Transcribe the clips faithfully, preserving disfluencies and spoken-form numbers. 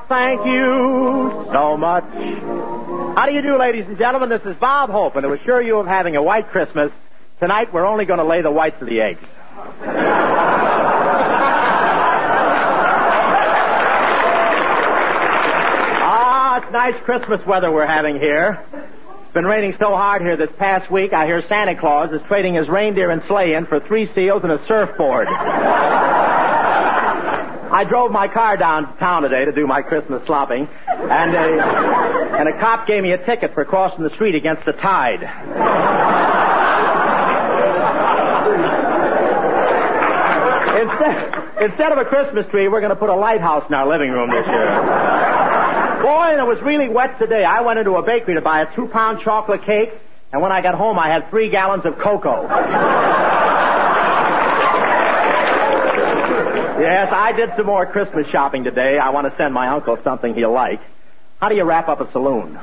Oh, thank you so much. How do you do, ladies and gentlemen? This is Bob Hope, and to assure you of having a white Christmas, tonight we're only going to lay the whites of the eggs. Ah, it's nice Christmas weather we're having here. It's been raining so hard here this past week, I hear Santa Claus is trading his reindeer and sleigh in for three seals and a surfboard. I drove my car downtown today to do my Christmas slopping, and a, and a cop gave me a ticket for crossing the street against the tide. Instead, instead of a Christmas tree, we're going to put a lighthouse in our living room this year. Boy, and it was really wet today. I went into a bakery to buy a two-pound chocolate cake, and when I got home, I had three gallons of cocoa. Yes, I did some more Christmas shopping today. I want to send my uncle something he'll like. How do you wrap up a saloon?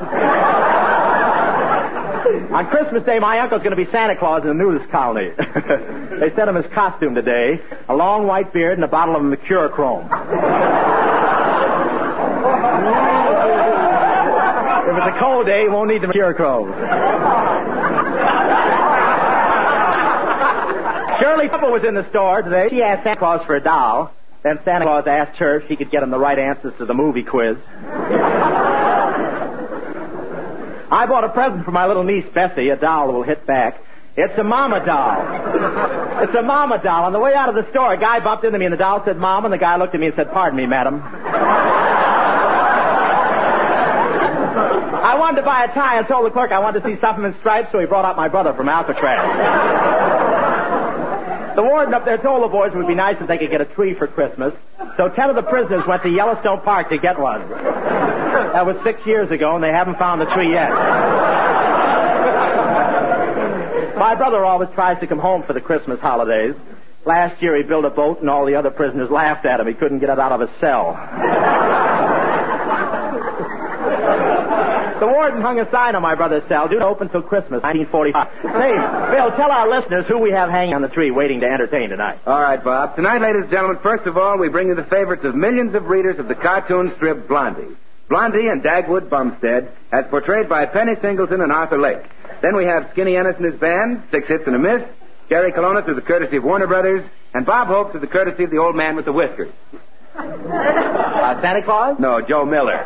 On Christmas Day, my uncle's going to be Santa Claus in the nudist colony. They sent him his costume today, a long white beard and a bottle of Mercurochrome. If it's a cold day, he won't need the Mercurochrome. Shirley Temple was in the store today. She asked Santa Claus for a doll. Then Santa Claus asked her if he could get him the right answers to the movie quiz. I bought a present for my little niece, Bessie, a doll that will hit back. It's a mama doll. It's a mama doll. On the way out of the store, a guy bumped into me, and the doll said, Mom, and the guy looked at me and said, Pardon me, madam. I wanted to buy a tie and told the clerk I wanted to see something in stripes, so he brought out my brother from Alcatraz. The warden up there told the boys it would be nice if they could get a tree for Christmas, so ten of the prisoners went to Yellowstone Park to get one. That was six years ago, and they haven't found the tree yet. My brother always tries to come home for the Christmas holidays. Last year he built a boat, and all the other prisoners laughed at him. He couldn't get it out of his cell. The warden hung a sign on my brother's cell, due to open till Christmas, nineteen forty-five. Say, Bill, tell our listeners who we have hanging on the tree waiting to entertain tonight. All right, Bob. Tonight, ladies and gentlemen, first of all, we bring you the favorites of millions of readers of the cartoon strip Blondie. Blondie and Dagwood Bumstead, as portrayed by Penny Singleton and Arthur Lake. Then we have Skinny Ennis and his band, Six Hits and a Miss, Gary Colonna through the courtesy of Warner Brothers, and Bob Hope through the courtesy of the old man with the whiskers. Uh, Santa Claus? No, Joe Miller.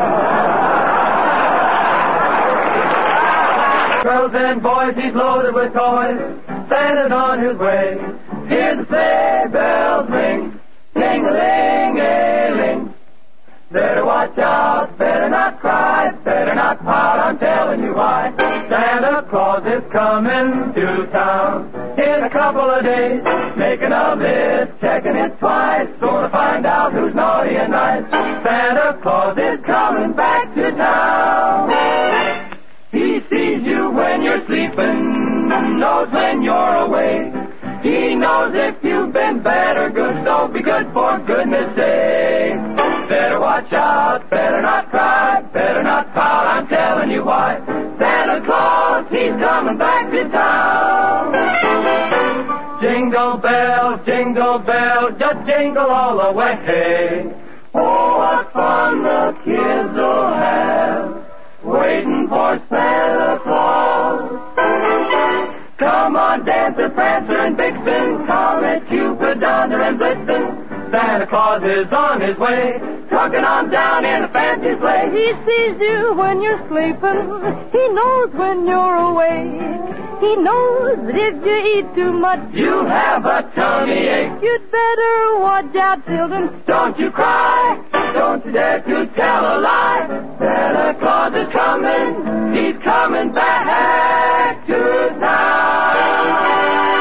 Girls and boys, he's loaded with toys. Santa's on his way. Hear the sleigh bells ring. Ting-a-ling-a-ling. Better watch out, better not cry, better not pout, I'm telling you why. Santa Claus is coming to town in a couple of days. Making a list, checking it twice, gonna find out who's naughty and nice. Santa Claus is coming back to town. He sees you when you're sleeping, knows when you're awake. He knows if you've been bad or good, so be good for goodness sake. Better watch out, better not cry, better not pout, I'm telling you why. Santa Claus, he's coming back to town. Jingle bells, jingle bells, just jingle all the way. Oh, what fun the kids will have, waiting for Santa Claus. Come on, Dancer, Prancer, and Vixen, Comet, Cupid, Donder, and Blitzen. Santa Claus is on his way, trucking on down in a fancy sleigh. He sees you when you're sleeping, he knows when you're awake. He knows that if you eat too much, you'll have a tummy ache. You'd better watch out, children. Don't you cry, don't you dare to tell a lie. Santa Claus is coming, he's coming back to town.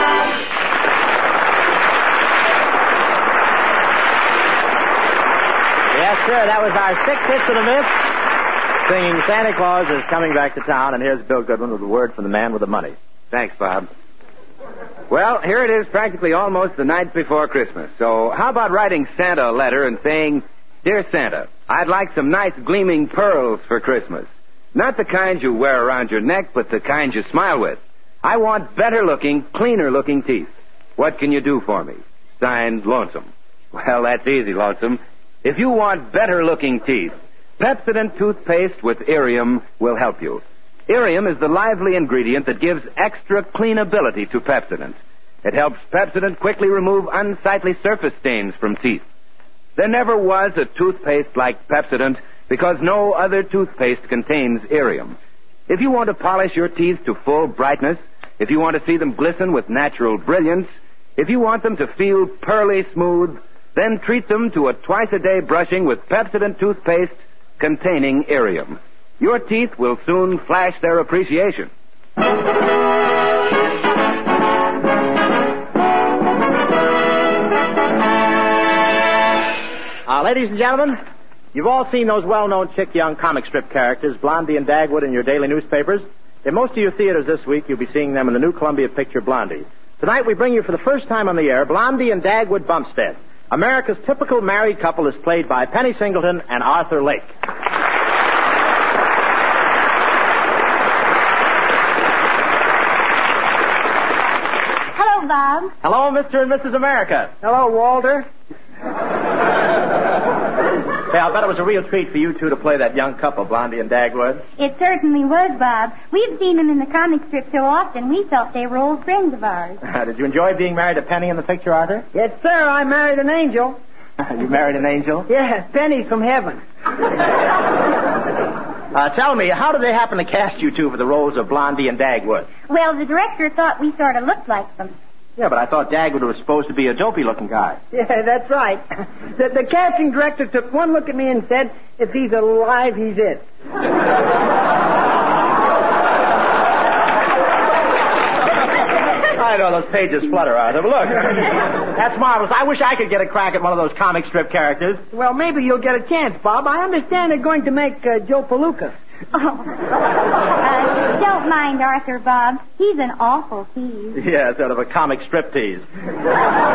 Yes, sir, that was our Six Hits and a Miss, singing Santa Claus is coming back to town, and here's Bill Goodwin with a word from the man with the money. Thanks, Bob. Well, here it is practically almost the night before Christmas. So how about writing Santa a letter and saying, Dear Santa, I'd like some nice gleaming pearls for Christmas. Not the kind you wear around your neck, but the kind you smile with. I want better-looking, cleaner-looking teeth. What can you do for me? Signed, Lonesome. Well, that's easy, Lonesome. If you want better-looking teeth, Pepsodent toothpaste with Irium will help you. Irium is the lively ingredient that gives extra cleanability to Pepsodent. It helps Pepsodent quickly remove unsightly surface stains from teeth. There never was a toothpaste like Pepsodent because no other toothpaste contains Irium. If you want to polish your teeth to full brightness, if you want to see them glisten with natural brilliance, if you want them to feel pearly smooth, then treat them to a twice-a-day brushing with Pepsodent toothpaste containing Irium. Your teeth will soon flash their appreciation. Uh, ladies and gentlemen, you've all seen those well-known Chick Young comic strip characters, Blondie and Dagwood, in your daily newspapers. In most of your theaters this week, you'll be seeing them in the new Columbia picture, Blondie. Tonight, we bring you for the first time on the air, Blondie and Dagwood Bumstead. America's typical married couple is played by Penny Singleton and Arthur Lake. Hello, Bob. Hello, Mister and Missus America. Hello, Walter. Say, I'll bet it was a real treat for you two to play that young couple, Blondie and Dagwood. It certainly was, Bob. We've seen them in the comic strip so often, we felt they were old friends of ours. Did you enjoy being married to Penny in the picture, Arthur? Yes, sir, I married an angel. You married an angel? Yes, Penny from heaven. Uh, tell me, how did they happen to cast you two for the roles of Blondie and Dagwood? Well, the director thought we sort of looked like them. Yeah, but I thought Dagwood was supposed to be a dopey-looking guy. Yeah, that's right. The, the casting director took one look at me and said, if he's alive, he's it. I know those pages flutter, Arthur, but look. That's marvelous. I wish I could get a crack at one of those comic strip characters. Well, maybe you'll get a chance, Bob. I understand they're going to make uh, Joe Palooka. Oh. Uh, don't mind Arthur, Bob. He's an awful tease. Yeah, sort of a comic strip tease. But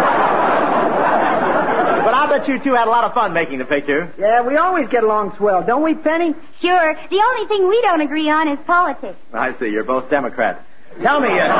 I'll bet you two had a lot of fun making the picture. Yeah, we always get along swell, don't we, Penny? Sure. The only thing we don't agree on is politics. I see. You're both Democrats. Tell me, uh...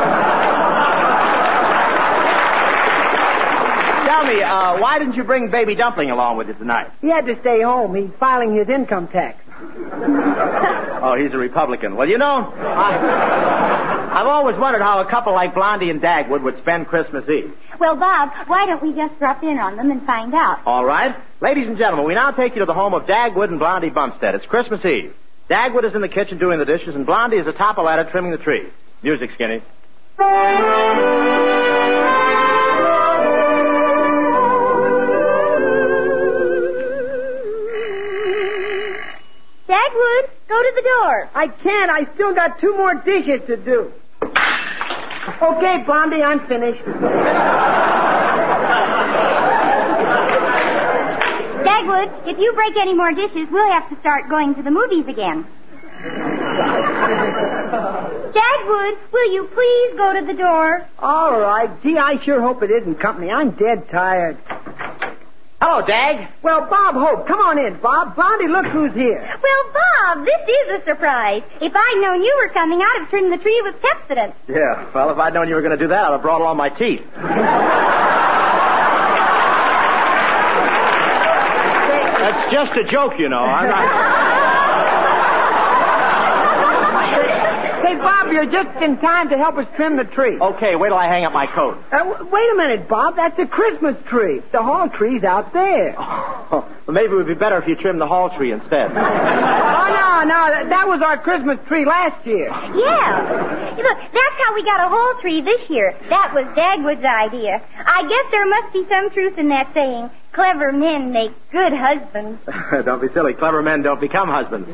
Tell me, uh, why didn't you bring Baby Dumpling along with you tonight? He had to stay home. He's filing his income tax. Oh, he's a Republican. Well, you know, I, I've always wondered how a couple like Blondie and Dagwood would spend Christmas Eve. Well, Bob, why don't we just drop in on them and find out? All right. Ladies and gentlemen, we now take you to the home of Dagwood and Blondie Bumstead. It's Christmas Eve. Dagwood is in the kitchen doing the dishes, and Blondie is atop a ladder trimming the tree. Music, Skinny. Dagwood, go to the door. I can't. I still got two more dishes to do. Okay, Blondie, I'm finished. Dagwood, if you break any more dishes, we'll have to start going to the movies again. Dagwood, will you please go to the door? All right. Gee, I sure hope it isn't company. I'm dead tired. Hello, Dag. Well, Bob Hope, come on in, Bob. Blondie, look who's here. Well, Bob, this is a surprise. If I'd known you were coming, I'd have trimmed the tree with Pepsodent. Yeah, well, if I'd known you were going to do that, I'd have brought all my teeth. That's just a joke, you know. I'm not... Hey, Bob, you're just in time to help us trim the tree. Okay, wait till I hang up my coat. Uh, w- wait a minute, Bob. That's a Christmas tree. The hall tree's out there. Oh, well, maybe it would be better if you trimmed the hall tree instead. Oh, no, no. That, that was our Christmas tree last year. Yeah. Look, that's how we got a whole tree this year. That was Dagwood's idea. I guess there must be some truth in that saying, clever men make good husbands. Don't be silly. Clever men don't become husbands.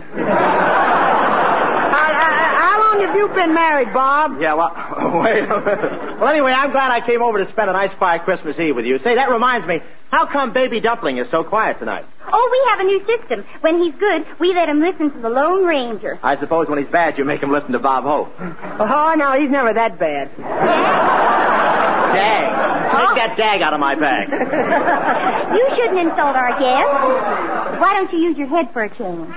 How long have you been married, Bob? Yeah, well, wait a minute. Well, anyway, I'm glad I came over to spend a nice quiet Christmas Eve with you. Say, that reminds me, how come Baby Dumpling is so quiet tonight? Oh, we have a new system. When he's good, we let him listen to the Lone Ranger. I suppose when he's bad, you make him listen to Bob Hope. Oh, no, he's never that bad. Dag. Take that dag out of my bag. You shouldn't insult our guest. Why don't you use your head for a change?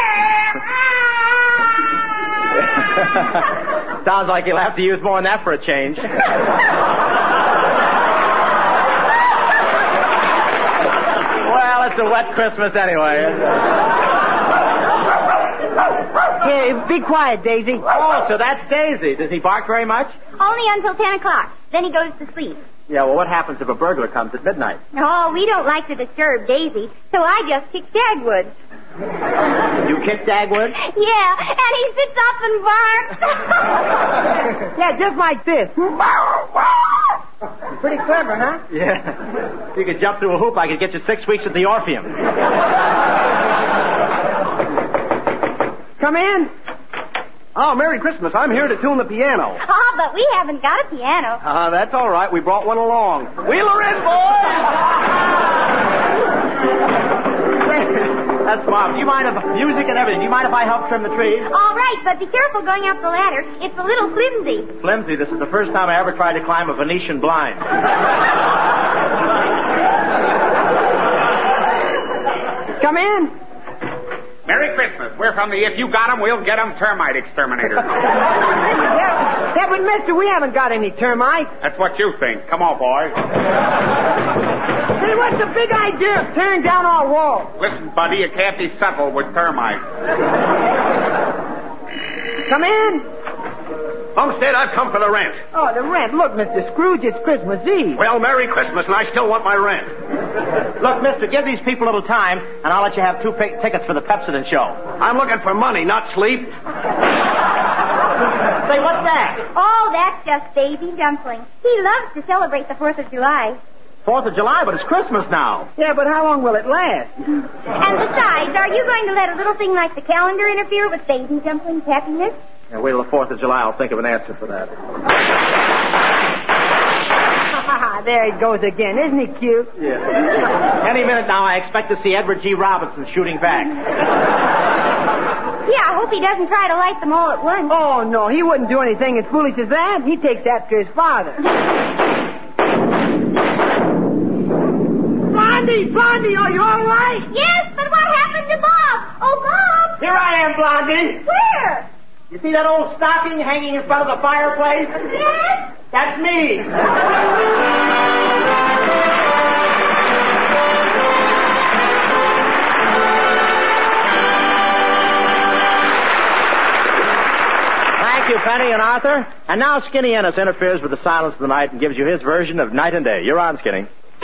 Sounds like you'll have to use more than that for a change. Well, it's a wet Christmas anyway. Here, be quiet, Daisy. Oh, so that's Daisy. Does he bark very much? Only until ten o'clock. Then he goes to sleep. Yeah, well, what happens if a burglar comes at midnight? Oh, we don't like to disturb Daisy, so I just kick Dagwood. You kick Dagwood? Yeah, and he sits up and barks. Yeah, just like this. Pretty clever, huh? Yeah. If you could jump through a hoop, I could get you six weeks at the Orpheum. Come in. Oh, Merry Christmas. I'm here to tune the piano. Oh, but we haven't got a piano. Uh, that's all right. We brought one along. Wheeler in, boys! That's Mom. Do you mind if music and everything? Do you mind if I help trim the trees? All right, but be careful going up the ladder. It's a little flimsy. Flimsy, this is the first time I ever tried to climb a Venetian blind. Come in. Merry Christmas. We're from the If You Got 'Em, We'll Get 'Em termite exterminator. Yeah, yeah, but mister, we haven't got any termites. That's what you think. Come on, boys. Hey, what's the big idea of tearing down our wall? Listen, buddy, you can't be subtle with termites. Come in. Homestead, I've come for the rent. Oh, the rent. Look, Mister Scrooge, it's Christmas Eve. Well, Merry Christmas, and I still want my rent. Look, mister, give these people a little time, and I'll let you have two p- tickets for the Pepsodent show. I'm looking for money, not sleep. Say, what's that? Oh, that's just Baby Dumpling. He loves to celebrate the fourth of July. Fourth of July, but it's Christmas now. Yeah, but how long will it last? And besides, are you going to let a little thing like the calendar interfere with Baby Dumpling's happiness? Yeah, wait till the fourth of July. I'll think of an answer for that. There he goes again. Isn't he cute? Yeah. Any minute now, I expect to see Edward G. Robinson shooting back. Yeah, I hope he doesn't try to light them all at once. Oh, no, he wouldn't do anything as foolish as that. He takes after his father. Blondie, Blondie, are you all right? Yes, but what happened to Bob? Oh, Bob! Here I am, Blondie. Where? You see that old stocking hanging in front of the fireplace? Yes? That's me. Thank you, Penny and Arthur. And now Skinny Ennis interferes with the silence of the night and gives you his version of Night and Day. You're on, Skinny.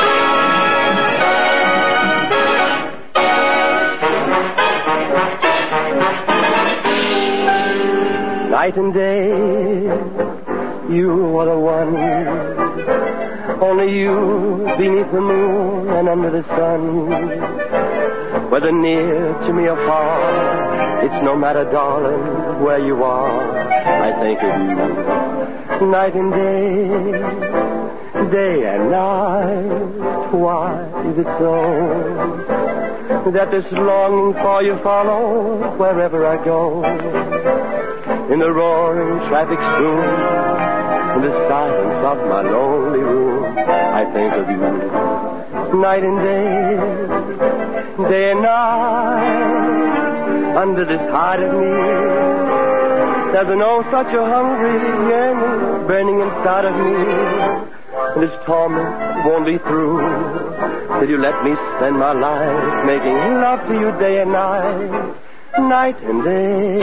Night and day, you are the one. Only you beneath the moon and under the sun. Whether near to me or far, it's no matter, darling, where you are. I think of you night and day, day and night. Why is it so that this longing for you follows wherever I go? In the roaring traffic spoon, in the silence of my lonely room, I think of you night and day, day and night. Under this heart of me, there's an oh such a hungry yearning burning inside of me. And this torment won't be through till you let me spend my life making love to you day and night, night and day.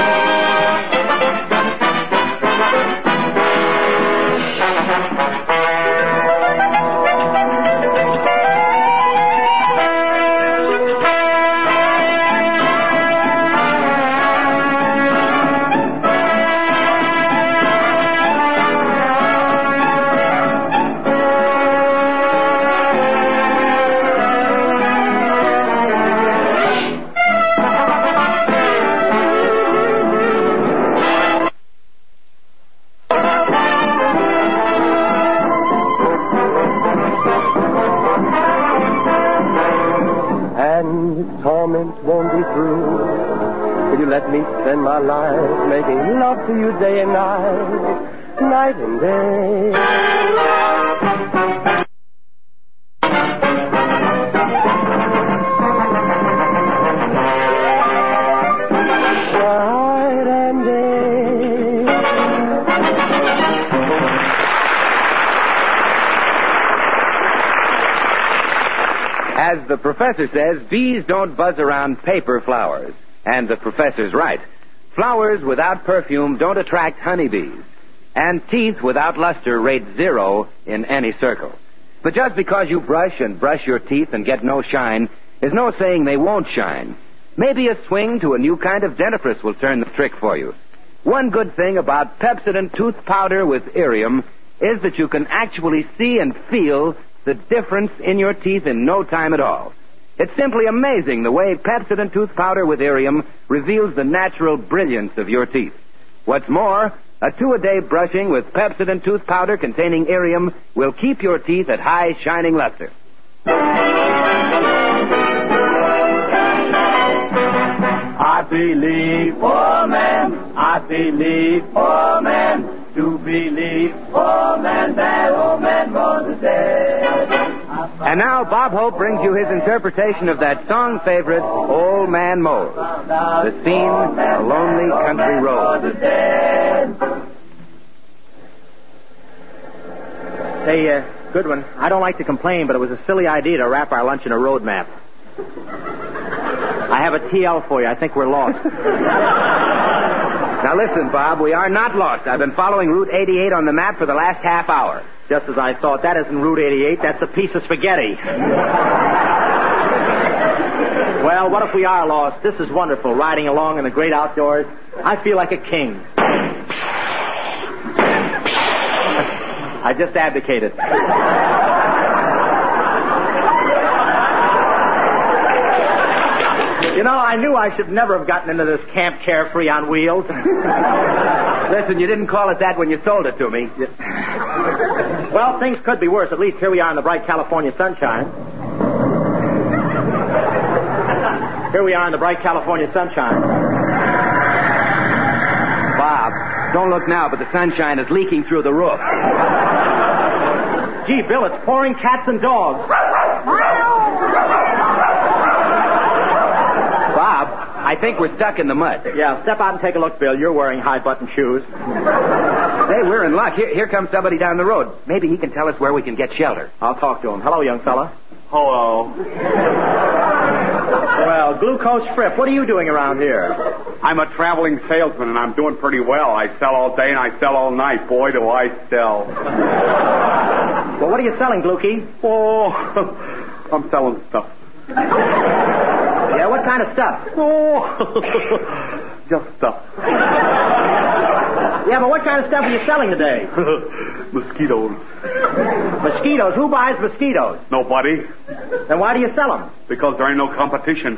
Let me spend my life making love to you day and night, night and day. Night and day. As the professor says, bees don't buzz around paper flowers. And the professor's right. Flowers without perfume don't attract honeybees. And teeth without luster rate zero in any circle. But just because you brush and brush your teeth and get no shine is no saying they won't shine. Maybe a swing to a new kind of dentifrice will turn the trick for you. One good thing about Pepsodent tooth powder with Irium is that you can actually see and feel the difference in your teeth in no time at all. It's simply amazing the way Pepsodent tooth powder with Irium reveals the natural brilliance of your teeth. What's more, a two-a-day brushing with Pepsodent tooth powder containing Irium will keep your teeth at high shining luster. I believe, oh man, I believe, oh man, to believe, oh man, that old man Moses dead. And now Bob Hope brings you his interpretation of that song favorite, Old Man Mose. The scene, a lonely country road. Say, uh, Goodwin, I don't like to complain, but it was a silly idea to wrap our lunch in a road map. I have a T L for you. I think we're lost. Now listen, Bob, we are not lost. I've been following Route eighty-eight on the map for the last half hour. Just as I thought. That isn't Route eighty-eight. That's a piece of spaghetti. Well, what if we are lost? This is wonderful, riding along in the great outdoors. I feel like a king. I just abdicated. You know, I knew I should never have gotten into this Camp Carefree on wheels. Listen, you didn't call it that when you sold it to me. Well, things could be worse. At least here we are in the bright California sunshine. Here we are in the bright California sunshine. Bob, don't look now, but the sunshine is leaking through the roof. Gee, Bill, it's pouring cats and dogs. Bob, I think we're stuck in the mud. Yeah, step out and take a look, Bill. You're wearing high-button shoes. Hey, we're in luck. Here, here comes somebody down the road. Maybe he can tell us where we can get shelter. I'll talk to him. Hello, young fella. Hello. Well, Glucose Fripp, what are you doing around here? I'm a traveling salesman, and I'm doing pretty well. I sell all day, and I sell all night. Boy, do I sell. Well, what are you selling, Glukie? Oh, I'm selling stuff. Yeah, what kind of stuff? Oh, just stuff. Yeah, but what kind of stuff are you selling today? Mosquitoes. Mosquitoes? Who buys mosquitoes? Nobody. Then why do you sell them? Because there ain't no competition.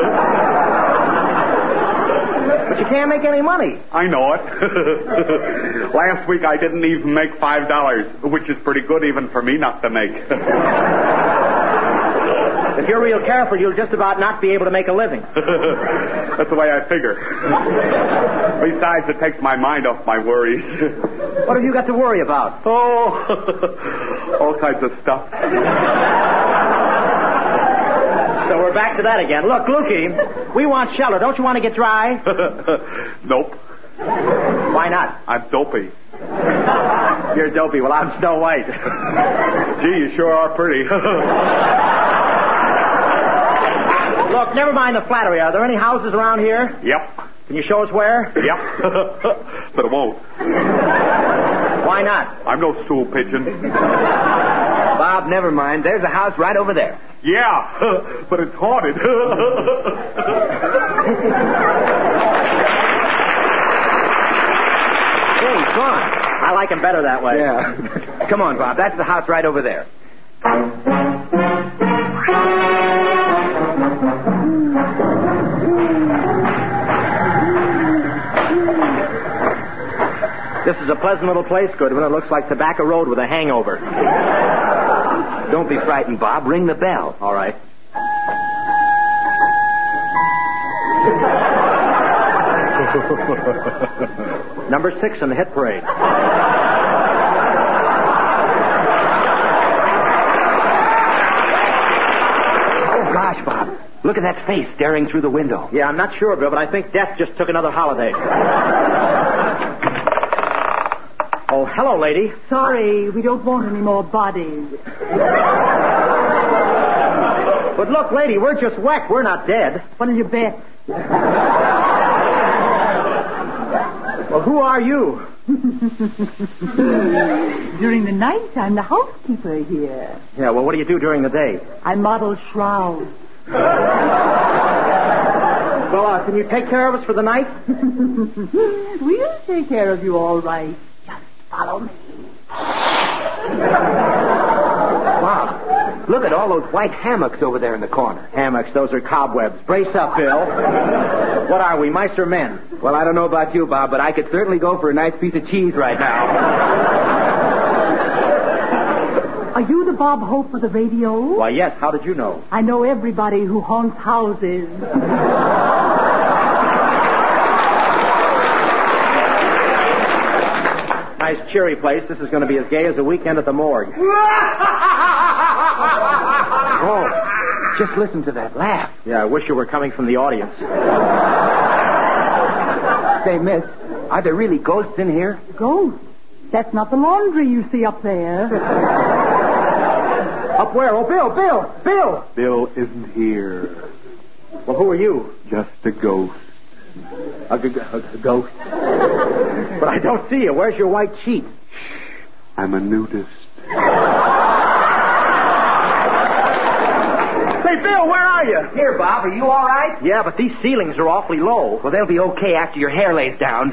But you can't make any money. I know it. Last week I didn't even make five dollars, which is pretty good even for me not to make. If you're real careful, you'll just about not be able to make a living. That's the way I figure. Besides, it takes my mind off my worries. What have you got to worry about? Oh, all kinds of stuff. So we're back to that again. Look, Lukey, we want shelter. Don't you want to get dry? Nope. Why not? I'm dopey. You're dopey. Well, I'm Snow White. Gee, you sure are pretty. Look, never mind the flattery. Are there any houses around here? Yep. Can you show us where? Yep. But it won't. Why not? I'm no stool pigeon. Bob, never mind. There's a house right over there. Yeah, but it's haunted. Hey, come on. I like him better that way. Yeah. Come on, Bob. That's the house right over there. This is a pleasant little place, Goodwin. It looks like Tobacco Road with a hangover. Don't be frightened, Bob. Ring the bell. All right. Number six in the hit parade. Oh, gosh, Bob. Look at that face staring through the window. Yeah, I'm not sure, Bill, but I think Death just took another holiday. Oh, hello, lady. Sorry, we don't want any more bodies. But look, lady, we're just wet. We're not dead. What'll you bet? Well, who are you? During the night, I'm the housekeeper here. Yeah, well, what do you do during the day? I model shrouds. Well, uh, can you take care of us for the night? We'll take care of you all right. Just follow me. Wow. Look at all those white hammocks over there in the corner. Hammocks, those are cobwebs. Brace up, Bill. What are we, mice or men? Well, I don't know about you, Bob, but I could certainly go for a nice piece of cheese right now. Are you the Bob Hope of the radio? Why, yes. How did you know? I know everybody who haunts houses. Nice cheery place. This is going to be as gay as a weekend at the morgue. Oh, just listen to that laugh. Yeah, I wish you were coming from the audience. Say, miss, are there really ghosts in here? Ghosts? That's not the laundry you see up there. Up where? Oh, Bill, Bill, Bill! Bill isn't here. Well, who are you? Just a ghost. A, g- a, a ghost? But I don't see you. Where's your white sheet? I'm a nudist. Say, Bill, where are you? Here, Bob, are you all right? Yeah, but these ceilings are awfully low. Well, they'll be okay after your hair lays down.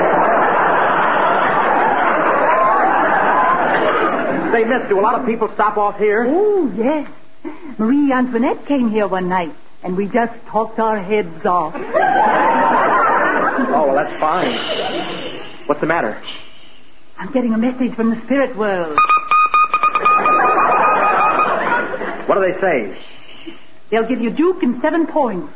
Say, miss, do a lot of people stop off here? Oh, yes. Marie Antoinette came here one night, and we just talked our heads off. Oh, well, that's fine. What's the matter? I'm getting a message from the spirit world. What do they say? They'll give you Duke in seven points.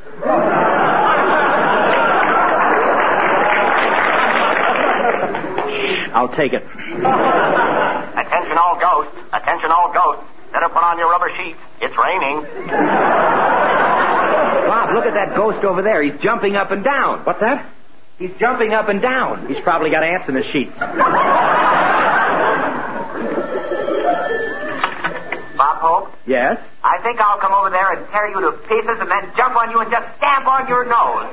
I'll take it. Attention all ghosts. Attention all ghosts. Better put on your rubber sheets. It's raining. Bob, look at that ghost over there. He's jumping up and down. What's that? He's jumping up and down. He's probably got ants in his sheets. Bob Hope? Yes? I think I'll come over there and tear you to pieces and then jump on you and just stamp on your nose.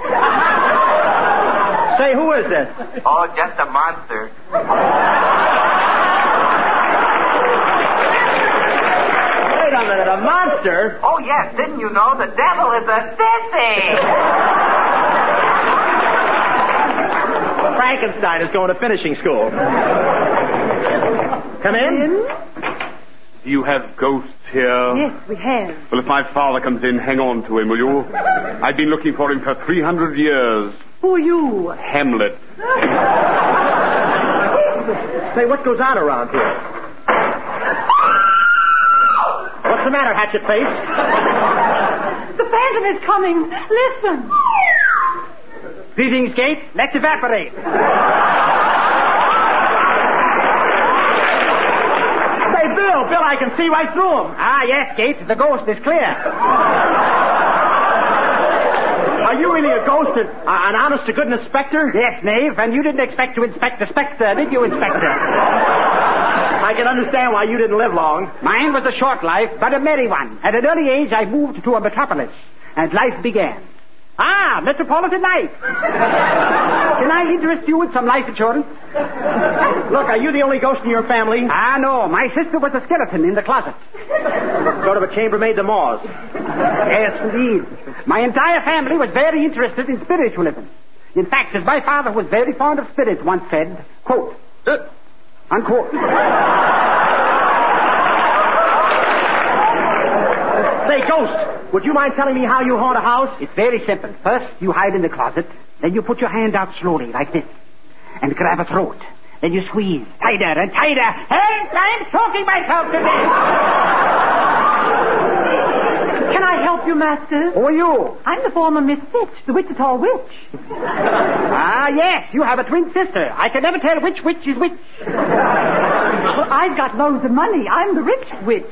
Say, who is this? Oh, just a monster. Wait a minute, a monster? Oh, yes. Didn't you know the devil is a sissy? Frankenstein is going to finishing school. Come in. Do you have ghosts here? Yes, we have. Well, if my father comes in, hang on to him, will you? I've been looking for him for three hundred years. Who are you? Hamlet. Say, what goes on around here? What's the matter, hatchet face? The phantom is coming. Listen. Greetings, Gate. Let's evaporate. Say, Bill, Bill, I can see right through him. Ah, yes, Gate. The ghost is clear. Are you really a ghost, and, uh, an honest-to-goodness specter? Yes, knave, and you didn't expect to inspect the specter, did you, Inspector? I can understand why you didn't live long. Mine was a short life, but a merry one. At an early age, I moved to a metropolis, and life began. Ah, Metropolitan Life. Can I interest you with some life insurance? Look, are you the only ghost in your family? Ah, no. My sister was a skeleton in the closet. Sort of a chambermaid to Moz. Yes, indeed. My entire family was very interested in spiritualism. In fact, as my father was very fond of spirits, once said, quote, uh, unquote. Say, ghost, would you mind telling me how you haunt a house? It's very simple. First, you hide in the closet. Then you put your hand out slowly, like this, and grab a throat. Then you squeeze tighter and tighter. Hey, I'm choking myself to death. Can I help you, Master? Who are you? I'm the former Miss Fitch, the Wichita witch. Ah, yes, you have a twin sister. I can never tell which witch is which. Well, I've got loads of money. I'm the rich witch.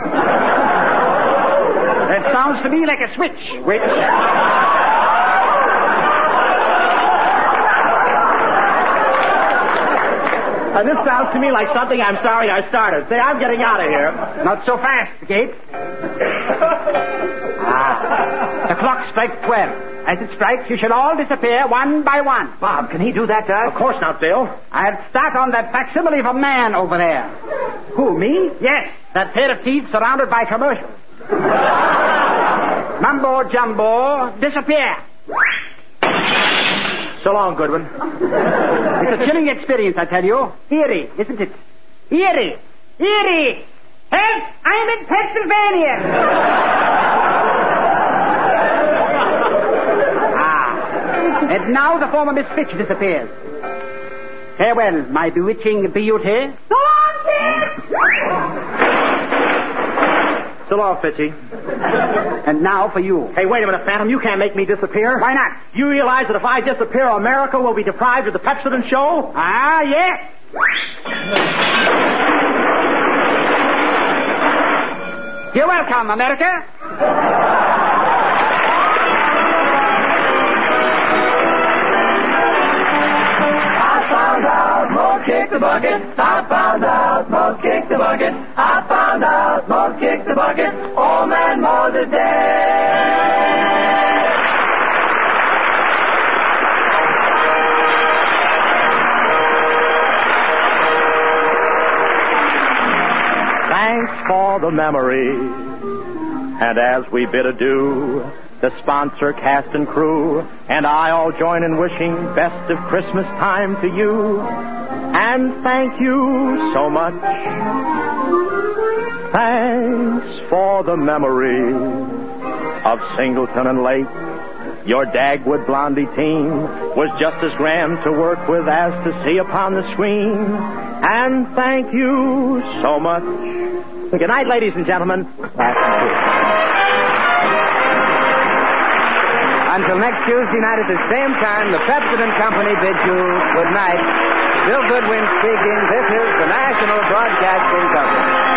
That sounds to me like a switch, witch. And this sounds to me like something I'm sorry I started. Say, I'm getting out of here. Not so fast, Gate. Ah. The clock strikes twelve. As it strikes, you shall all disappear one by one. Bob, can he do that, Doug? Of course not, Bill. I'll start on that facsimile of a man over there. Who, me? Yes, that pair of teeth surrounded by commercials. Mumbo jumbo, disappear. So long, Goodwin. It's a chilling experience, I tell you. Eerie, isn't it? Eerie! Eerie! Help! I'm in Pennsylvania! ah. And now the former Miss Fitch disappears. Farewell, my bewitching beauty. So long, kid! So long, Fitchy. And now for you. Hey, wait a minute, Phantom. You can't make me disappear. Why not? You realize that if I disappear, America will be deprived of the Pepsodent show? Ah, yes. You're welcome, America. I found out Mo kicked the bucket. I found out Mo kicked the bucket. I found out Mo kicked the bucket. Old man Mo's is dead. Thanks for the memory. And as we bid adieu, the sponsor, cast, and crew, and I all join in wishing best of Christmas time to you. And thank you so much. Thanks for the memory of Singleton and Lake. Your Dagwood Blondie team was just as grand to work with as to see upon the screen. And thank you so much. Good night, ladies and gentlemen. Until next Tuesday night at the same time, the Pepsodent Company bids you good night. Bill Goodwin speaking. This is the National Broadcasting Company.